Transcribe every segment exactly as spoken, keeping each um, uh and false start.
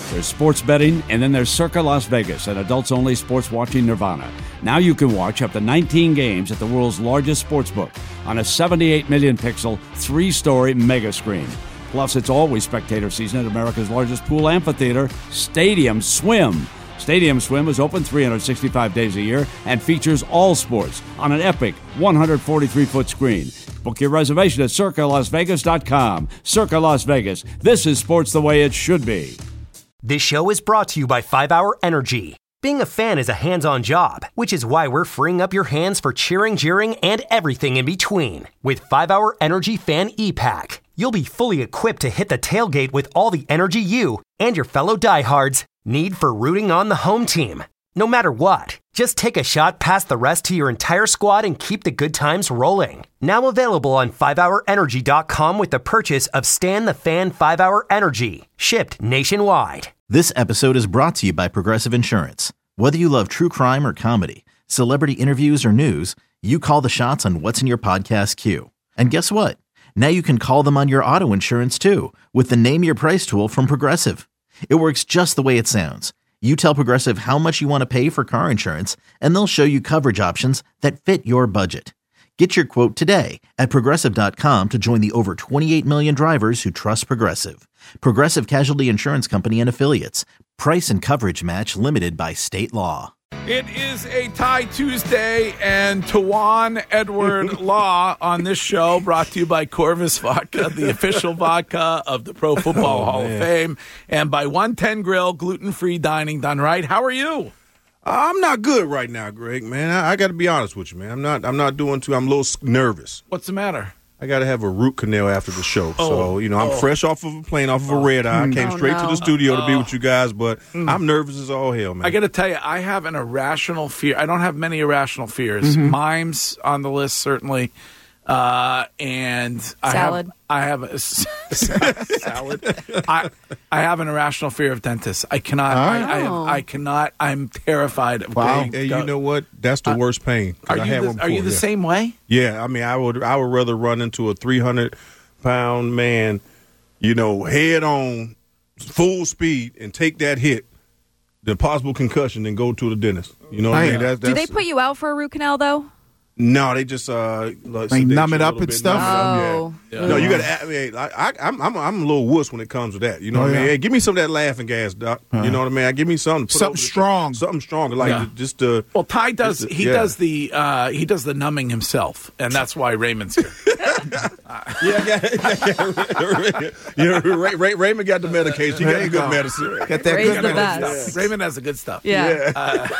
There's sports betting, and then there's Circa Las Vegas, an adults-only sports watching nirvana. Now you can watch up to nineteen games at the world's largest sportsbook on a seventy-eight million pixel, three-story mega screen. Plus, it's always spectator season at America's largest pool amphitheater, Stadium Swim. Stadium Swim is open three hundred sixty-five days a year and features all sports on an epic one hundred forty-three foot screen. Book your reservation at circa las vegas dot com. Circa Las Vegas. This is sports the way it should be. This show is brought to you by five hour Energy. Being a fan is a hands-on job, which is why we're freeing up your hands for cheering, jeering, and everything in between. With five hour Energy Fan E-Pack, you'll be fully equipped to hit the tailgate with all the energy you and your fellow diehards need for rooting on the home team. No matter what, just take a shot past the rest to your entire squad and keep the good times rolling. Now available on five hour energy dot com with the purchase of Stan the Fan five hour Energy, shipped nationwide. This episode is brought to you by Progressive Insurance. Whether you love true crime or comedy, celebrity interviews or news, you call the shots on what's in your podcast queue. And guess what? Now you can call them on your auto insurance too with the Name Your Price tool from Progressive. It works just the way it sounds. You tell Progressive how much you want to pay for car insurance, and they'll show you coverage options that fit your budget. Get your quote today at progressive dot com to join the over twenty-eight million drivers who trust Progressive. Progressive Casualty Insurance Company and Affiliates. Price and coverage match limited by state law. It is a Tie Tuesday, and Tawan Edward Law on this show, brought to you by Corvus Vodka, the official vodka of the Pro Football oh, Hall man. of Fame, and by one ten Grill, gluten-free dining done right. How are you? I'm not good right now, Greg, man. I, I got to be honest with you, man. I'm not I'm not doing too – I'm a little nervous. What's the matter? I got to have a root canal after the show. Oh, so, you know, I'm oh. fresh off of a plane, off of a red eye. I came oh, straight no. to the studio oh. to be with you guys, but mm. I'm nervous as all hell, man. I got to tell you, I have an irrational fear. I don't have many irrational fears. Mm-hmm. Mime's on the list, certainly. Uh, and salad. I have, I have a salad. I I have an irrational fear of dentists. I cannot. Oh. I, I, I cannot. I'm terrified of wow. going. Hey, you know what? That's the uh, worst pain. Are you I had the, one before, are you the yeah. same way? Yeah. I mean, I would I would rather run into a three hundred pound man, you know, head on, full speed, and take that hit, the possible concussion, and go to the dentist. You know what I, I mean? That's, that's, Do they put you out for a root canal though? No, they just uh like, like numb it up and bit, stuff. Oh, yeah. Yeah. No, you got to. I mean, I, I, I'm I'm I'm a little wuss when it comes to that. You know oh, what I yeah. mean? Hey, give me some of that laughing gas, doc. Uh-huh. You know what I mean? Give me something. Put something strong. Something stronger, like yeah. just uh. Well, Ty does. Just, he yeah. does the uh, he does the numbing himself, and that's why Raymond's here. yeah, yeah, yeah. Ray, Ray, Raymond got the medication. He got the good go. medicine. Got that Ray's good the medicine. best. Yeah. Raymond has the good stuff. Yeah. yeah.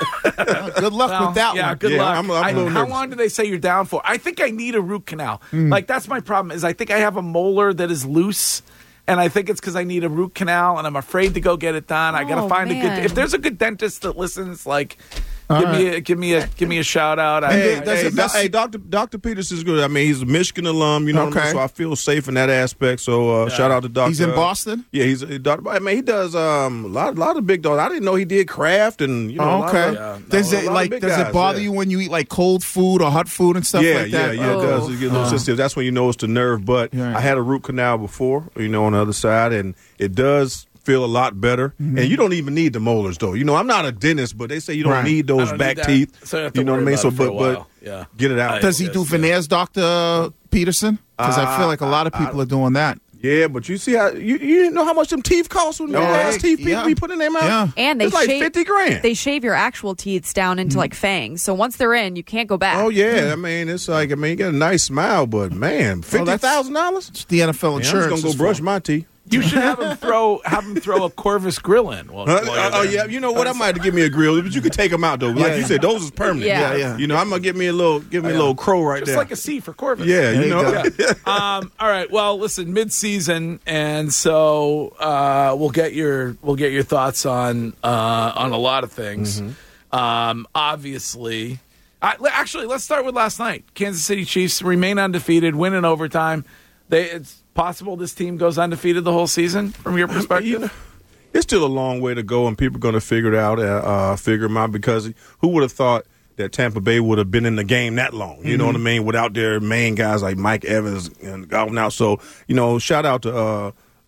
Uh, good luck well, with that yeah, one. good yeah, luck. I'm, I'm I, a little how nervous. long do they say you're down for? I think I need a root canal. Mm. Like, that's my problem, is I think I have a molar that is loose, and I think it's because I need a root canal, and I'm afraid to go get it done. I got to Oh, find a man. good – if there's a good dentist that listens, like – All Give right. me a give me a give me a shout out. I, Hey, I, hey, I, doc, hey, Doctor Doctor Peters is good. I mean, he's a Michigan alum. You know what I mean? Okay. So I feel safe in that aspect. So uh, Yeah. shout out to Doctor He's in Boston? Yeah, he's a doctor. I mean, he does um, a lot, a lot of big dogs. I didn't know he did craft and you know. Oh, a lot okay. of- Yeah, no, does a it lot of like big does guys, it bother yeah. you when you eat like cold food or hot food and stuff yeah, like yeah, that? yeah, Oh. it does. It gets a little Uh. sensitive. That's when you know it's the nerve. But Right. I had a root canal before, you know, on the other side, and it does feel a lot better. Mm-hmm. And you don't even need the molars, though. You know, I'm not a dentist, but they say you don't Right. need I those don't back need that. teeth. So I have to you know what I worry mean? about So, it for a but while. but Yeah. get it out. Does he do Yes, veneers, Doctor Peterson? Because I feel like a lot of people are doing that. Yeah, but you see how you you didn't know how much them teeth cost when No, the last hey, teeth people yeah. be putting in their mouth. Yeah. And they it's like shave fifty grand. They shave your actual teeth down into like fangs. So once they're in, you can't go back. oh yeah, I mean it's like I mean you got a nice smile, but man, fifty thousand dollars. It's the N F L I'm insurance. just gonna is go brush for. my teeth. You should have him throw have him throw a Corvus grill in. While, Huh? while you're Oh there. yeah, you know what? I might have to give me a grill, but you could take them out though. Like Yeah. you said, those is permanent. Yeah. Yeah, yeah. You know, I'm gonna give me a little, give me a little crow right Just there. like a C for Corvus. yeah, There you you know. go. Yeah. um, all right. Well, listen, mid-season, and so uh, we'll get your we'll get your thoughts on uh, on a lot of things. Mm-hmm. Um, obviously, I, le- actually, let's start with last night. Kansas City Chiefs remain undefeated, win in overtime. They it's possible this team goes undefeated the whole season from your perspective. You know, it's still a long way to go, and people are going to figure it out, uh, uh, figure them out, because who would have thought that Tampa Bay would have been in the game that long? You mm-hmm. know what I mean? Without their main guys like Mike Evans and going out. So, you know, shout out to uh,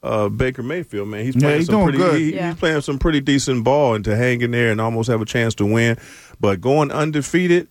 uh, Baker Mayfield, man. He's Yeah, playing he's some doing pretty good. he- Yeah. he's playing some pretty decent ball and to hang in there and almost have a chance to win. But going undefeated,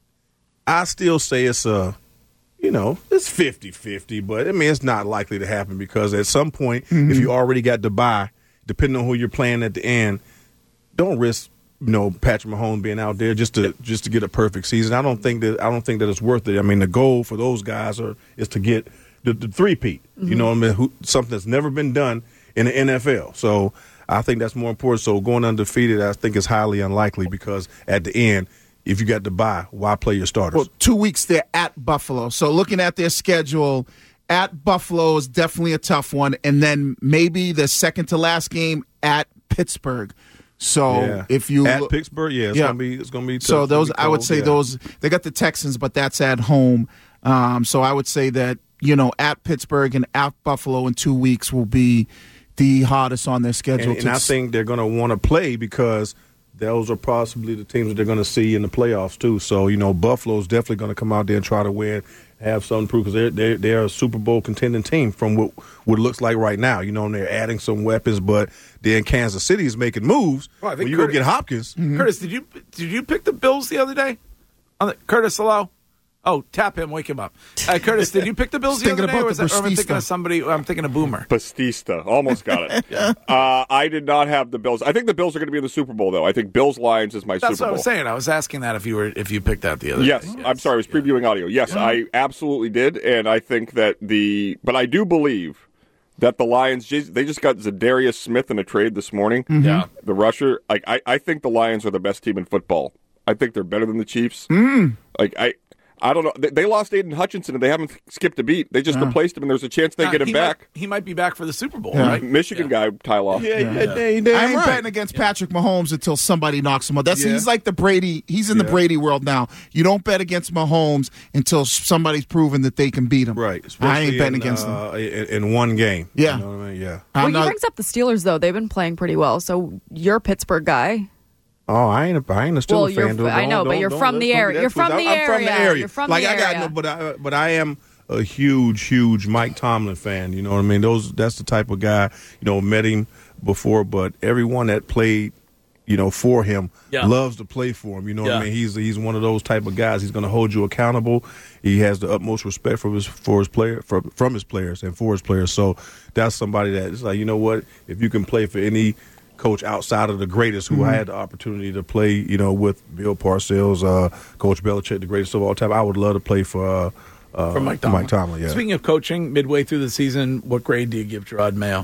I still say it's a you know, it's fifty-fifty, but, I mean, it's not likely to happen because at some point, Mm-hmm. if you already got to bye, depending on who you're playing at the end, don't risk, you know, Patrick Mahomes being out there just to just to get a perfect season. I don't think that I don't think that it's worth it. I mean, the goal for those guys are is to get the, the three-peat, mm-hmm. you know what I mean, who, something that's never been done in the N F L. So I think that's more important. So going undefeated, I think is highly unlikely because at the end, if you got to buy, why play your starters? Well, two weeks they're at Buffalo. So looking at their schedule, at Buffalo is definitely a tough one. And then maybe the second to last game at Pittsburgh. So yeah. if you at look, Pittsburgh, yeah, it's yeah. gonna be it's gonna be tough. So It's gonna those be I would cold, say yeah. those they got the Texans, but that's at home. Um, so I would say that, you know, at Pittsburgh and at Buffalo in two weeks will be the hardest on their schedule. And, to and I think they're going to want to play because those are possibly the teams that they're going to see in the playoffs too. So, you know, Buffalo's definitely going to come out there and try to win, have something to prove because they're, they're, they're a Super Bowl contending team from what, what it looks like right now. You know, and they're adding some weapons, but then Kansas City is making moves. Well, I think when you Curtis- go get Hopkins. Curtis, did you did you pick the Bills the other day? On the, Curtis, hello. Oh, tap him, wake him up. Uh, Curtis, did you pick the Bills the Thinking other day? about Or, was the that, or am I thinking Batista. of somebody? I'm thinking of Boomer. Batista. Almost got it. yeah. uh, I did not have the Bills. I think the Bills are going to be in the Super Bowl, though. I think Bills-Lions is my That's Super what I Bowl. was saying. I was asking that if you were if you picked that the other Yes, day. I'm sorry. I was previewing audio. Yes, I absolutely did, and I think that the – but I do believe that the Lions – they just got Zadarius Smith in a trade this morning. Yeah. The rusher. Like I, I think the Lions are the best team in football. I think they're better than the Chiefs. Mm. Like I – I don't know. They, they lost Aiden Hutchinson, and they haven't skipped a beat. They just Yeah. replaced him, and there's a chance they Uh, get him he back. Might, he might be back for the Super Bowl, Yeah. right? Michigan guy, Ty Law. Yeah, yeah, Yeah. they- they I ain't right. betting against Patrick Mahomes until somebody knocks him out. That's Yeah. he's like the Brady. He's in the Yeah. Brady world now. You don't bet against Mahomes until somebody's proven that they can beat him. Right. I Especially ain't betting in, against them. uh, in, in one game. Yeah. You know what I mean? Yeah. Well, I'm he not- brings up the Steelers, though. They've been playing pretty well. So you're a Pittsburgh guy. Oh, I ain't a, I ain't a Steelers Well, you're fan. f- Don't- I know, don't- but you're don't- from let's the don't area. get that You're from twisted. the I'm from the area. area. You're from like the I got area. no, but I, but I am a huge, huge Mike Tomlin fan. You know what I mean? Those that's the type of guy. You know, met him before, but everyone that played, you know, for him Yeah. loves to play for him. You know what Yeah. I mean? He's he's one of those type of guys. He's going to hold you accountable. He has the utmost respect for his for his player for, from his players and for his players. So that's somebody that is like, you know what? If you can play for any coach outside of the greatest who Mm-hmm. I had the opportunity to play, you know, with Bill Parcells, uh, Coach Belichick, the greatest of all time, I would love to play for uh, uh, For Mike Tomlin. Mike Tomlin, yeah. Speaking of coaching, midway through the season, what grade do you give Gerard Mayo?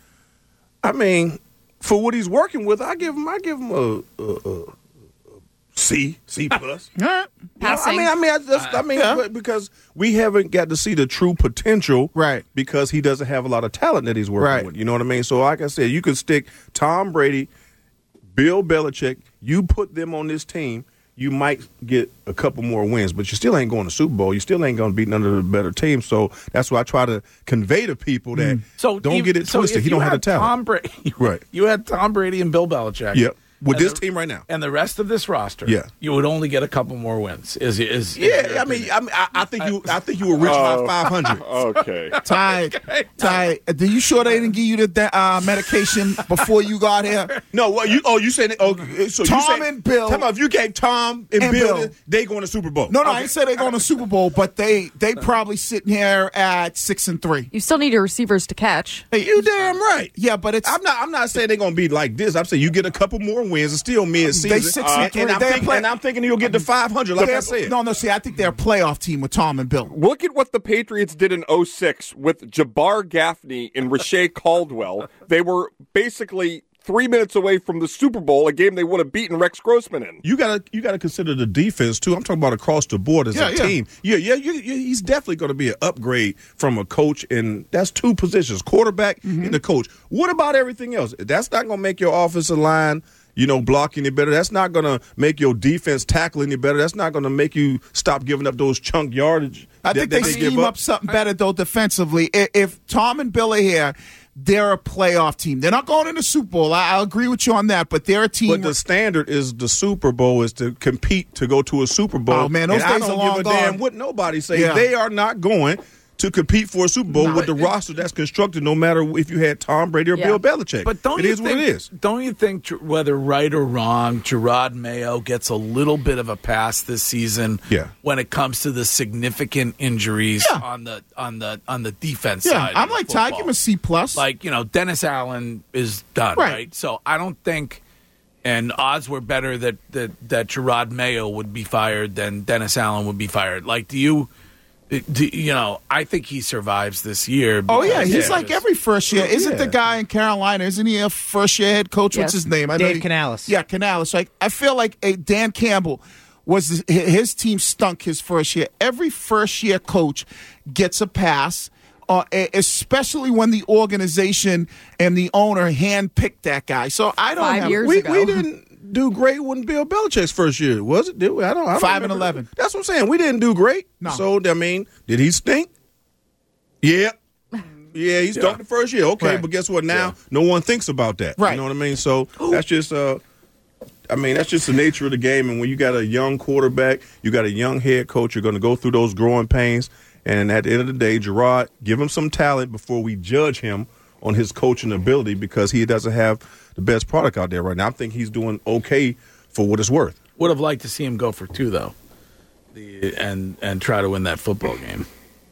I mean, for what he's working with, I give him, I give him a, a, a C, C plus. All right. Passing. I mean, I mean, I just, I mean, but because we haven't got to see the true potential, Right. Because he doesn't have a lot of talent that he's working Right. with. You know what I mean? So, like I said, you could stick Tom Brady, Bill Belichick. You put them on this team, you might get a couple more wins, but you still ain't going to Super Bowl. You still ain't going to beat none of the better teams. So that's why I try to convey to people that So don't you- get it so twisted. if He you don't have the had talent. Tom Brady, Right. You had Tom Brady and Bill Belichick. Yep. With And this the- team right now. and the rest of this roster. Yeah. You would only get a couple more wins. Is is, is Yeah, your I mean, opinion. I mean, I, I think you, I think you were rich by five hundred. Okay. Ty, Ty, are you sure they didn't give you the uh, medication before you got here? No, what you? Oh, you said oh, so Tom you said, and Bill- Tell me if you gave Tom and, And Bill, Bill. they going to Super Bowl. No, no, I ain't say they're going to Super Bowl, but they they probably sitting here at six and three. You still need your receivers to catch. Hey, you damn right. Yeah, but it's I'm not. I'm not saying they're going to be like this. I'm saying you get a couple more wins and still mid season. They six and three. and, I'm They're thinking, play- and I'm thinking you'll get to five hundred. Like I said. no, no. See, I think they're a playoff team with Tom and Bill. Look at what the Patriots did in oh six with Jabbar Gaffney and Rashay Caldwell. They were basically three minutes away from the Super Bowl, a game they would have beaten Rex Grossman in. You gotta you gotta consider the defense too. I'm talking about across the board as Yeah, a yeah. team. Yeah, yeah, you, you, he's definitely going to be an upgrade from a coach, and that's two positions: quarterback Mm-hmm. and the coach. What about everything else? That's not going to make your offensive line, you know, block any better. That's not going to make your defense tackle any better. That's not going to make you stop giving up those chunk yardage. I that- think that they give scheme up something better though defensively. I- If Tom and Bill are here, they're a playoff team. They're not going in the Super Bowl. I, I agree with you on that, but they're a team. But the standard is the Super Bowl is to compete to go to a Super Bowl. Oh, man, those and I days don't are long give a gone. damn what nobody says. Yeah. They are not going to compete for a Super Bowl No, with the it- roster that's constructed, no matter if you had Tom Brady or Yeah. Bill Belichick. But don't it you is think, what it is. Don't you think, Ger- whether right or wrong, Gerard Mayo gets a little bit of a pass this season Yeah. when it comes to the significant injuries Yeah. on the on the on the defense Yeah, side? I'm of like Ty. football? Give him a C plus. Like, you know, Dennis Allen is done, Right. right? So I don't think, and odds were better that, that, that Gerard Mayo would be fired than Dennis Allen would be fired. Like, do you, do, you know, I think he survives this year. Oh yeah, because- he's like every first year. Isn't the Yeah. guy in Carolina? Isn't he a first year head coach? What's Yes. his name? I Dave he- Canales. Yeah, Canales. Like I feel like eh, Dan Campbell was his team stunk his first year. Every first year coach gets a pass. Uh, e- especially when the organization and the owner handpicked that guy. So I don't Five have years We, ago. we didn't do great when Bill Belichick's first year, was it? Did we? I don't. I don't Five and remember. eleven. That's what I'm saying. We didn't do great. No. So I mean, did he stink? Yeah. Yeah, he stunk the first year. Okay, Right. but guess what? Now no one thinks about that. Right. You know what I mean? So that's just uh I mean, that's just the nature of the game. And when you got a young quarterback, you got a young head coach, you're going to go through those growing pains. And at the end of the day, Gerard, give him some talent before we judge him on his coaching ability, because he doesn't have the best product out there right now. I think he's doing okay for what it's worth. Would have liked to see him go for two, though, the, and and try to win that football game.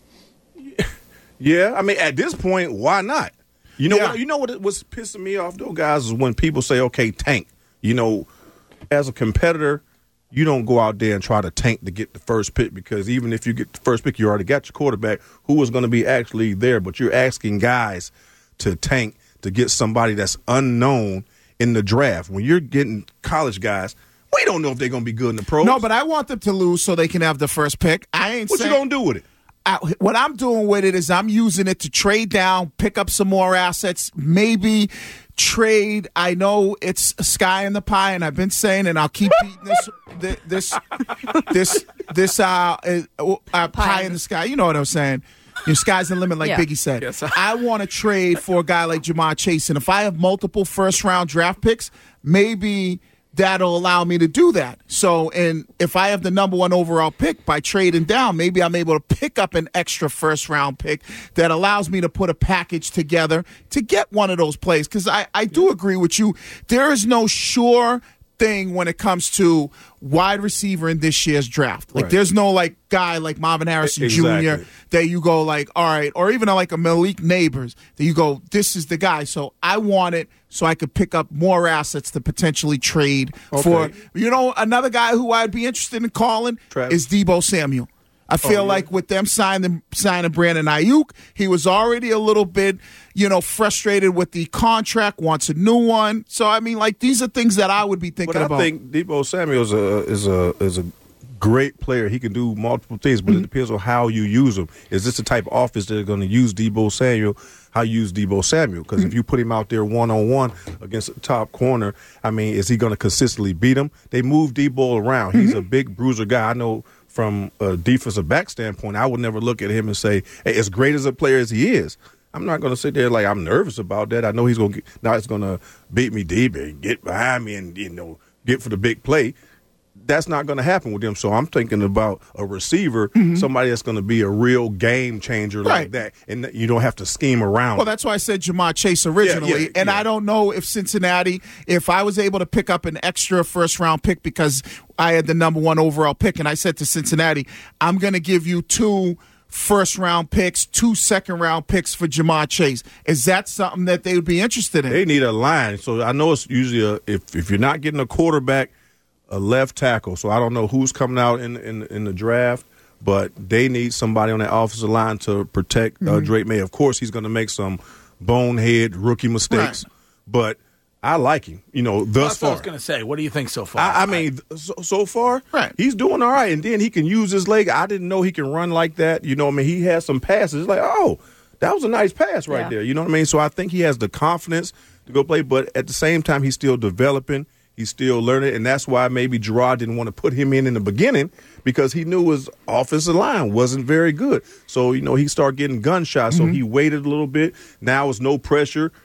Yeah, I mean, at this point, why not? You know, Yeah. what, you know what was pissing me off, though, guys, is when people say, okay, tank. You know, as a competitor, you don't go out there and try to tank to get the first pick, because even if you get the first pick, you already got your quarterback who is going to be actually there. But you're asking guys to tank to get somebody that's unknown in the draft. When you're getting college guys, we don't know if they're going to be good in the pros. No, but I want them to lose so they can have the first pick. I ain't what saying you going to do with it? I, what I'm doing with it is I'm using it to trade down, pick up some more assets, maybe trade. I know it's a sky in the pie, and I've been saying, and I'll keep beating this, this, this, this, uh, uh, uh pie in the sky. You know what I'm saying? Your sky's the limit, like Yeah. Biggie said. Yes. I want to trade for a guy like Jamar Chase, and if I have multiple first round draft picks, maybe that'll allow me to do that. So, and if I have the number one overall pick by trading down, maybe I'm able to pick up an extra first round pick that allows me to put a package together to get one of those plays. Because I, I do agree with you. There is no sure thing when it comes to wide receiver in this year's draft. Like, Right. there's no like guy like Marvin Harrison Junior Exactly. that you go like, all right, or even like a Malik Neighbors that you go, this is the guy. So I want it so I could pick up more assets to potentially trade for. Okay. You know, another guy who I'd be interested in calling Travis. is Debo Samuel. I feel yeah? like with them signing signing Brandon Ayuk, he was already a little bit, you know, frustrated with the contract, wants a new one. So I mean, like, these are things that I would be thinking But I about. think Debo Samuel is a is a is a great player. He can do multiple things, but Mm-hmm. it depends on how you use him. Is this the type of offense that are going to use Debo Samuel? How you use Debo Samuel? Because Mm-hmm. if you put him out there one on one against the top corner, I mean, is he going to consistently beat him? They move Debo around. He's Mm-hmm. a big bruiser guy. I know from a defensive back standpoint, I would never look at him and say, hey, as great as a player as he is, I'm not going to sit there like I'm nervous about that. I know he's going to now it's going to beat me deep and get behind me and, you know, get for the big play. That's not going to happen with them. So I'm thinking about a receiver, somebody that's going to be a real game changer like Right. that, and that you don't have to scheme around. Well, that's why I said Jamar Chase originally. Yeah, yeah, and yeah. I don't know if Cincinnati, if I was able to pick up an extra first round pick because I had the number one overall pick, and I said to Cincinnati, I'm going to give you two first round picks, two second round picks for Jamar Chase. Is that something that they would be interested in? They need a line. So I know it's usually a, if if you're not getting a quarterback, a left tackle. So I don't know who's coming out in in, in the draft, but they need somebody on that offensive line to protect uh, Mm-hmm. Drake May. Of course, he's going to make some bonehead rookie mistakes, Right. but I like him. You know, thus That's what I far. was going to say. What do you think so far? I, I mean, so, so far, Right. he's doing all right. And then he can use his leg. I didn't know he can run like that. You know what I mean? He has some passes. Like, oh, that was a nice pass right Yeah. there. You know what I mean? So I think he has the confidence to go play. But at the same time, he's still developing. He's still learning. And that's why maybe Gerard didn't want to put him in in the beginning, because he knew his offensive line wasn't very good. So, you know, he started getting gunshots. So he waited a little bit. Now it's no pressure.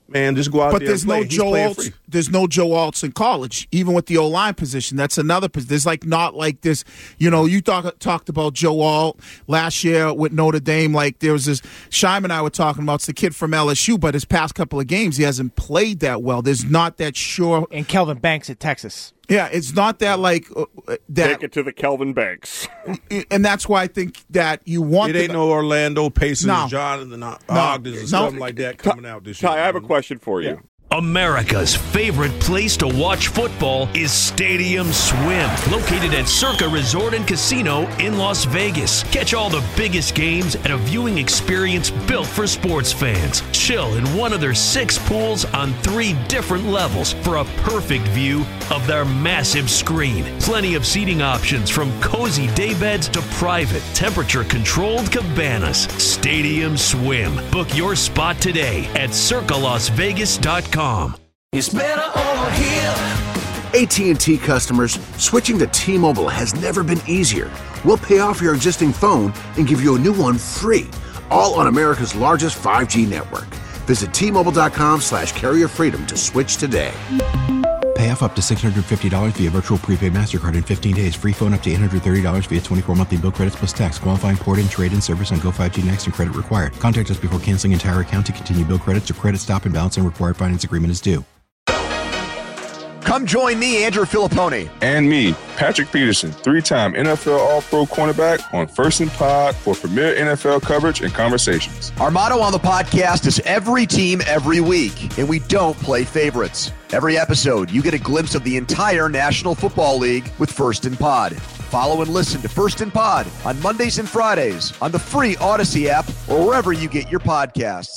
man, just go out but there there's and play. no He's Joe playing Alts. free. There's no Joe Alts in college, even with the O-line position. That's another position. There's like not like this. You know, you talk, talked about Joe Alt last year with Notre Dame. Like there was this Shime and I were talking about. It's the kid from L S U, but his past couple of games he hasn't played that well. There's not that sure. And Kelvin Banks at Texas. Yeah, it's not that like uh, that. Take it to the Kelvin Banks. And that's why I think that you want. It ain't the, no Orlando Pacers, No. Jonathan Ogden, No. or No. something like that coming out this year. Ty, I have a question for you. America's favorite place to watch football is Stadium Swim, located at Circa Resort and Casino in Las Vegas. Catch all the biggest games at a viewing experience built for sports fans. Chill in one of their six pools on three different levels for a perfect view of their massive screen. Plenty of seating options from cozy daybeds to private, temperature-controlled cabanas. Stadium Swim. Book your spot today at circa las vegas dot com. It's better over here. A T and T customers, switching to T-Mobile has never been easier. We'll pay off your existing phone and give you a new one free, all on America's largest five G network. Visit T-Mobile.com slash carrier freedom to switch today. Pay off up to six hundred fifty dollars via virtual prepaid MasterCard in fifteen days. Free phone up to eight hundred thirty dollars via twenty-four monthly bill credits plus tax. Qualifying port and trade-in service on Go five G Next and credit required. Contact us before canceling entire account to continue bill credits or credit stop and balance and required finance agreement is due. Come join me, Andrew Filippone. And me, Patrick Peterson, three-time N F L All-Pro cornerback on First and Pod for premier N F L coverage and conversations. Our motto on the podcast is every team, every week, and we don't play favorites. Every episode, you get a glimpse of the entire National Football League with First and Pod. Follow and listen to First and Pod on Mondays and Fridays on the free Odyssey app or wherever you get your podcasts.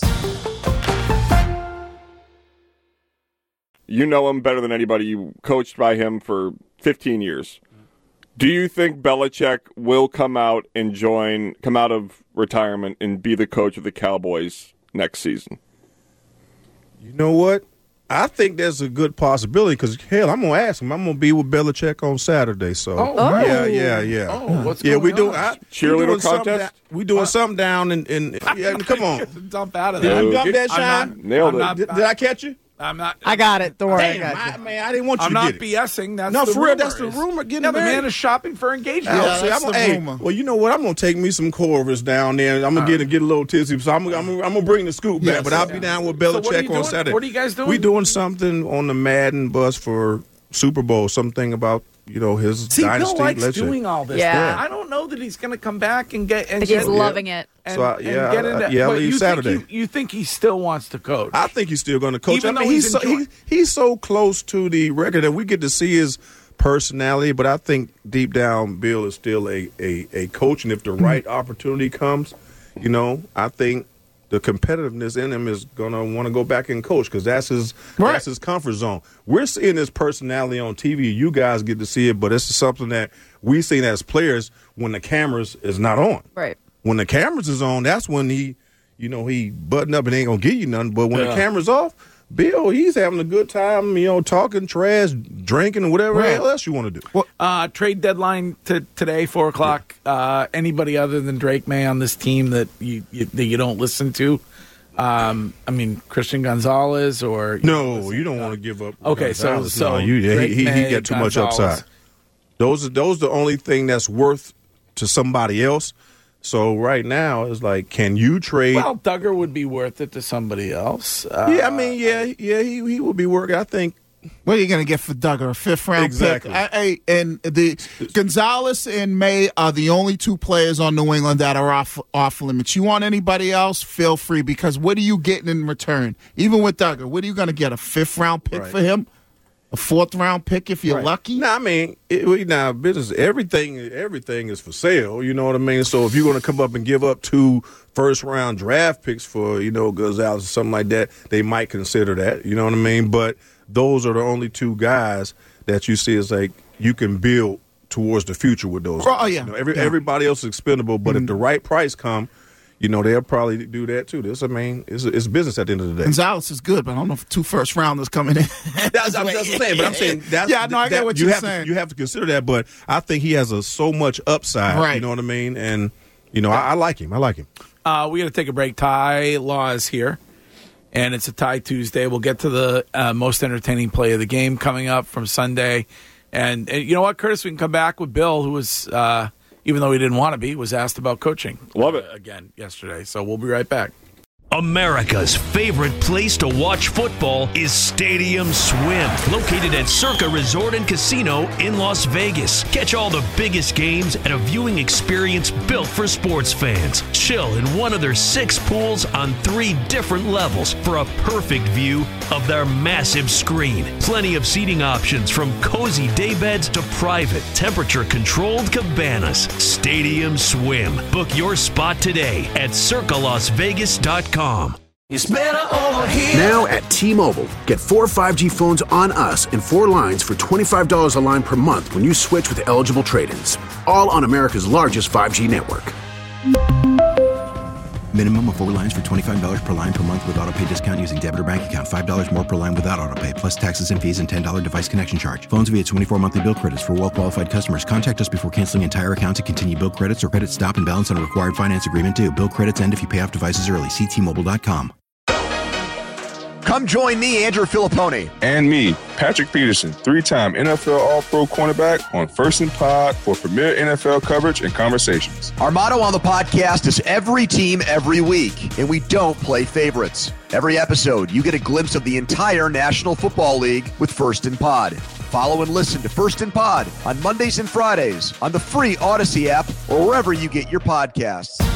You know him better than anybody. You coached by him for fifteen years. Do you think Belichick will come out and join, come out of retirement and be the coach of the Cowboys next season? You know what? I think there's a good possibility because, hell, I'm going to ask him. I'm going to be with Belichick on Saturday. So, Oh. yeah, yeah, yeah. Oh, what's yeah, going we do. on? I, we Cheerleader doing something contest? down- We doing something down in, in yeah, come on. Dump out of Did there. I dump that, I'm Shine? not- Nailed I'm it. not- Did, did I catch you? I'm not. I got it. Don't worry. I Damn, got I, you. man, I didn't want you I'm to not get it. BSing. That's No, the for real, rumor that's the is. rumor. Getting Yeah, the married. man is shopping for engagement. Yeah, Yeah, see, that's I'm, the hey, rumor. well, you know what? I'm gonna take me some Corvus down there. I'm gonna get get a little tipsy. So I'm, I'm, I'm gonna bring the scoop back. Yes. But I'll be down with So what are Belichick you on doing? Saturday. What are you guys doing? We doing something on the Madden bus for Super Bowl. Something about you know his See, dynasty. Bill likes legend. doing all this. Yeah. I don't know that he's going to come back and get. And I think he's get, loving it. And, So, I- and yeah, get I- into, yeah, I but leave you Saturday. Think he, you think he still wants to coach? I think he's still going to coach. Even I mean, though he's he's so, enjoying- he, he's so close to the record that we get to see his personality. But I think deep down, Bill is still a a, a coach, and if the right opportunity comes, you know, I think the competitiveness in him is going to want to go back and coach because that's his Right. that's his comfort zone. We're seeing his personality on T V. You guys get to see it, but it's something that we seen as players when the cameras is not on. Right. When the cameras is on, that's when he, you know, he button up and ain't gonna give you nothing. But when Yeah. the camera's off, Bill, he's having a good time, you know, talking trash, drinking, whatever Right. else you want to do. Uh, trade deadline to today, four o'clock. Uh, anybody other than Drake May on this team that you, you that you don't listen to? Um, I mean, Christian Gonzalez or you No, listen- you don't want to give up. Okay, so- Gonzalez. so no, you, yeah, Drake he, he, May, he got too much Gonzalez. upside. Those are those the only thing that's worth to somebody else. So right now it's like, can you trade? Well, Duggar would be worth it to somebody else. Uh, yeah, I mean, yeah, yeah, he he will be working. I think. What are you going to get for Duggar? A fifth round Exactly. pick? I, I, and the Gonzalez and May are the only two players on New England that are off off limits. You want anybody else? Feel free because what are you getting in return? Even with Duggar, what are you going to get? A fifth round pick Right. for him? A fourth round pick if you're Right. lucky? No, I mean, it, we now business. Everything, everything is for sale. You know what I mean. So if you're going to come up and give up two first round draft picks for you know Gonzalez or something like that, they might consider that. You know what I mean. But those are the only two guys that you see as like you can build towards the future with those. Oh, guys. yeah. You know, every, Yeah. Everybody else is expendable, but Mm-hmm. if the right price come, you know they'll probably do that too. This, I mean, it's it's business at the end of the day. Gonzalez is good, but I don't know if two first rounders coming in. That's, that's what I'm saying, but I'm saying that's Yeah, no, I get that- what you you're have saying. To, you have to consider that, but I think he has a so much upside. Right. You know what I mean? And you know, I, I like him. I like him. Uh, we got to take a break. Ty Law is here. and it's a tie Tuesday. We'll get to the uh, most entertaining play of the game coming up from Sunday. And, and you know what, Curtis? We can come back with Bill, who was, uh, even though he didn't want to be, was asked about coaching. Love it. Uh, again yesterday. So we'll be right back. America's favorite place to watch football is Stadium Swim, located at Circa Resort and Casino in Las Vegas. Catch all the biggest games at a viewing experience built for sports fans. Chill in one of their six pools on three different levels for a perfect view of their massive screen. Plenty of seating options from cozy daybeds to private, temperature-controlled cabanas. Stadium Swim. Book your spot today at circa las vegas dot com. It's better over here. Now at T-Mobile, get four five G phones on us and four lines for twenty-five dollars a line per month when you switch with eligible trade-ins. All on America's largest five G network. Minimum of four lines for twenty-five dollars per line per month with autopay discount using debit or bank account. five dollars more per line without autopay, plus taxes and fees and ten dollars device connection charge. Phones via twenty-four monthly bill credits for well-qualified customers. Contact us before canceling entire account to continue bill credits or credit stop and balance on a required finance agreement due. Bill credits end if you pay off devices early. See T Mobile dot com. Come join me, Andrew Filippone. And me, Patrick Peterson, three-time N F L All-Pro cornerback on First and Pod for premier N F L coverage and conversations. Our motto on the podcast is every team, every week, and we don't play favorites. Every episode, you get a glimpse of the entire National Football League with First and Pod. Follow and listen to First and Pod on Mondays and Fridays on the free Odyssey app or wherever you get your podcasts.